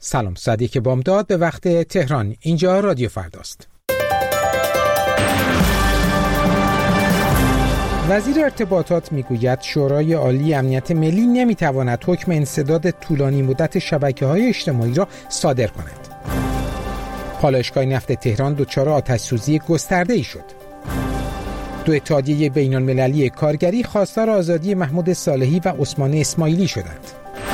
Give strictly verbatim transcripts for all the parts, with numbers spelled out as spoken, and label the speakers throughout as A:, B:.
A: سلام، صدیق بامداد به وقت تهران. اینجا رادیو فرداست. وزیر ارتباطات میگوید شورای عالی امنیت ملی نمیتواند حکم انسداد طولانی مدت شبکه‌های اجتماعی را صادر کند. پالایشگاه نفت تهران دچار آتش‌سوزی گسترده‌ای شد. دو اتحادیه بین‌المللی کارگری خواستار آزادی محمود صالحی و عثمان اسماعیلی شدند.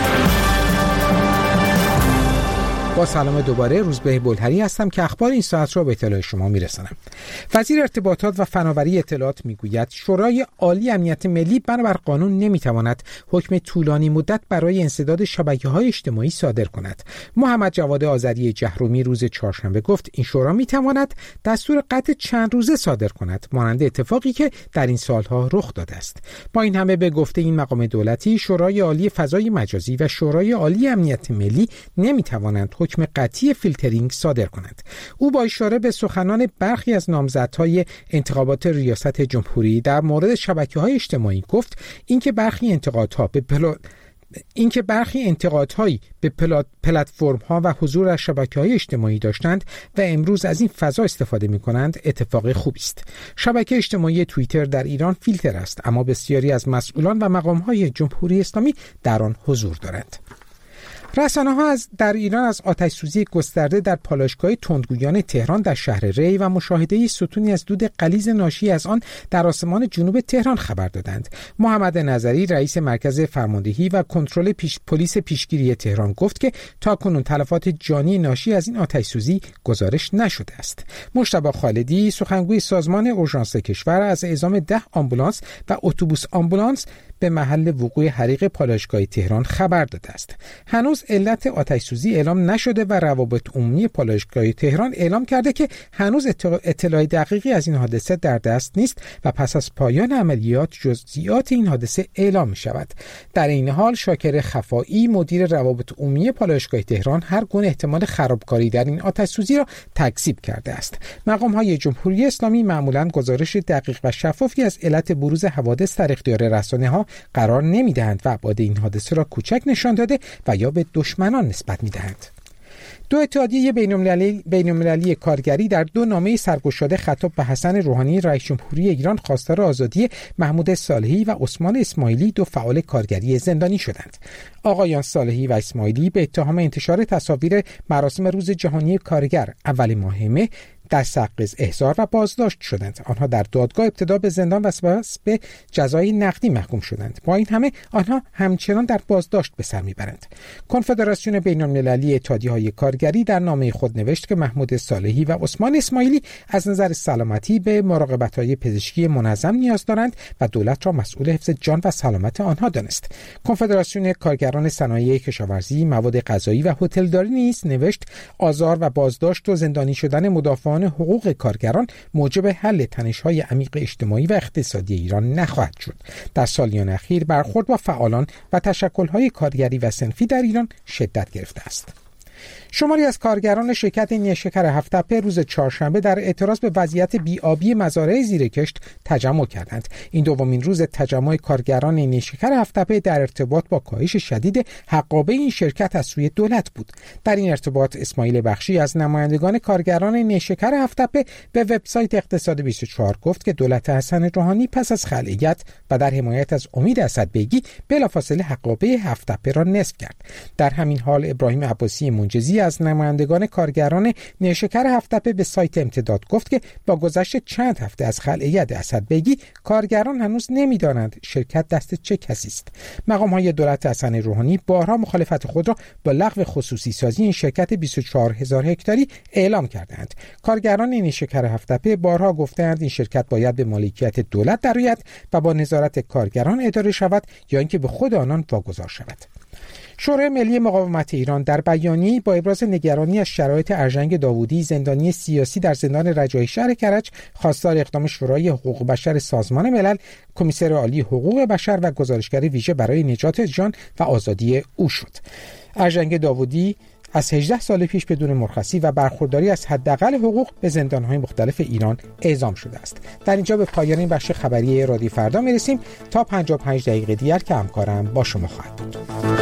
A: با سلام دوباره، روزبه بلهری هستم که اخبار این ساعت را به اطلاع شما میرسانم. وزیر ارتباطات و فناوری اطلاعات میگوید شورای عالی امنیت ملی بنابر قانون نمیتواند حکم طولانی مدت برای انسداد شبکه‌های اجتماعی صادر کند. محمد جواد آذری جهرومی روز چهارشنبه گفت این شورا میتواند دستور قطع چند روزه صادر کند، مانند اتفاقی که در این سالها رخ داده است. با این همه به گفته این مقام دولتی، شورای عالی فضای مجازی و شورای عالی امنیت ملی نمیتوانند حکم قطعی فیلترینگ صادر کند. او با اشاره به سخنان برخی از نامزدهای انتخابات ریاست جمهوری در مورد شبکه‌های اجتماعی گفت اینکه برخی انتقادها به پلا... اینکه برخی انتقادهایی به پلات... پلتفرم‌ها و حضور در شبکه‌های اجتماعی داشتند و امروز از این فضا استفاده می‌کنند اتفاق خوبی است. شبکه اجتماعی توییتر در ایران فیلتر است، اما بسیاری از مسئولان و مقام‌های جمهوری اسلامی در آن حضور دارند. رسانه‌ها از در ایران از آتش‌سوزی گسترده در پالایشگاه تندگویان تهران در شهر ری و مشاهده ستونی از دود غلیظ ناشی از آن در آسمان جنوب تهران خبر دادند. محمد نظری رئیس مرکز فرماندهی و کنترل پیش پلیس پیشگیری تهران گفت که تاکنون تلفات جانی ناشی از این آتش‌سوزی گزارش نشده است. مجتبی خالدی سخنگوی سازمان اورژانس کشور از اعزام ده آمبولانس و اتوبوس آمبولانس به محل وقوع حریق پالایشگاه تهران خبر داده است. هنوز علت آتش‌سوزی اعلام نشده و روابط عمومی پالایشگاه تهران اعلام کرده که هنوز اطلاع دقیقی از این حادثه در دست نیست و پس از پایان عملیات جزئیات این حادثه اعلام می شود. در این حال شاکر خفایی مدیر روابط عمومی پالایشگاه تهران هر گونه احتمال خرابکاری در این آتش‌سوزی را تکذیب کرده است. مقام‌های جمهوری اسلامی معمولاً گزارش دقیق و شفافی از علت بروز حوادث در اختیار رسانه‌ها قرار نمی‌دهند و ابعاد این حادثه را کوچک نشان داده و یا به دشمنان نسبت می‌دهند. دو اتحادیه بین‌المللی بین‌المللی کارگری در دو نامه سرگشاده خطاب به حسن روحانی رئیس جمهوری ایران خواستار آزادی محمود صالحی و عثمان اسماعیلی دو فعال کارگری زندانی شدند. آقایان صالحی و اسماعیلی به اتهام انتشار تصاویر مراسم روز جهانی کارگر اول ماه مه در سقز احضار و بازداشت شدند. آنها در دادگاه ابتدا به زندان و سپس به جزای نقدی محکوم شدند. با این همه آنها همچنان در بازداشت به سر میبرند. کنفدراسیون بین‌المللی اتحادیه‌های کارگری در نامه خود نوشت که محمود صالحی و عثمان اسماعیلی از نظر سلامتی به مراقبت‌های پزشکی منظم نیاز دارند و دولت را مسئول حفظ جان و سلامت آنها دانست. کنفدراسیون کارگران صنایع کشاورزی، مواد غذایی و هتلداری نیز نوشت آزار و بازداشت و زندانی شدن مدافعان حقوق کارگران موجب حل تنش‌های عمیق اجتماعی و اقتصادی ایران نخواهد شد. در سالیان اخیر برخورد با فعالان و تشکل‌های کارگری و صنفی در ایران شدت گرفته است. شماری از کارگران شرکت نیشکر هفت‌تپه روز چهارشنبه در اعتراض به وضعیت بی‌آبی مزارع زیرکشت تجمع کردند. این دومین روز تجمع کارگران نیشکر هفت‌تپه در ارتباط با کاهش شدید حقابه این شرکت از سوی دولت بود. در این ارتباط اسماعیل بخشی از نمایندگان کارگران نیشکر هفت‌تپه به وبسایت اقتصاد بیست و چهار گفت که دولت حسن روحانی پس از خلعیت و در حمایت از امید اسدبیگی بلافاصله حقابه هفت‌تپه را نصب کرد. در همین حال ابراهیم عباسی منجزی از نمایندگان کارگران نیشکر هفت‌تپه به سایت امتداد گفت که با گذشت چند هفته از خلعیت اسدبیگی کارگران هنوز نمی‌دانند شرکت دست چه کسی است. مقام‌های دولت حسن روحانی بارها مخالفت خود را با لغو خصوصی سازی این شرکت بیست و چهار هزار هکتاری اعلام کردند. کارگران نیشکر هفت‌تپه بارها گفتند این شرکت باید به مالکیت دولت درآید و با نظارت کارگران اداره شود یا اینکه به خود آنان واگذار شود. شورای ملی مقاومت ایران در بیانیه‌ای با ابراز نگرانی از شرایط ارژنگ داوودی زندانی سیاسی در زندان رجایی شهر کرج خواستار اقدام شورای حقوق بشر سازمان ملل، کمیسر عالی حقوق بشر و گزارشگر ویژه برای نجات جان و آزادی او شد. ارژنگ داوودی از هجده سال پیش بدون مرخصی و برخورداری از حداقل حقوق به زندان‌های مختلف ایران اعزام شده است. در اینجا به پایان این بخش خبری رادیو فردا میرسیم. تا پنجاه و پنج دقیقه دیگر که همکارم با شما خواهد بود.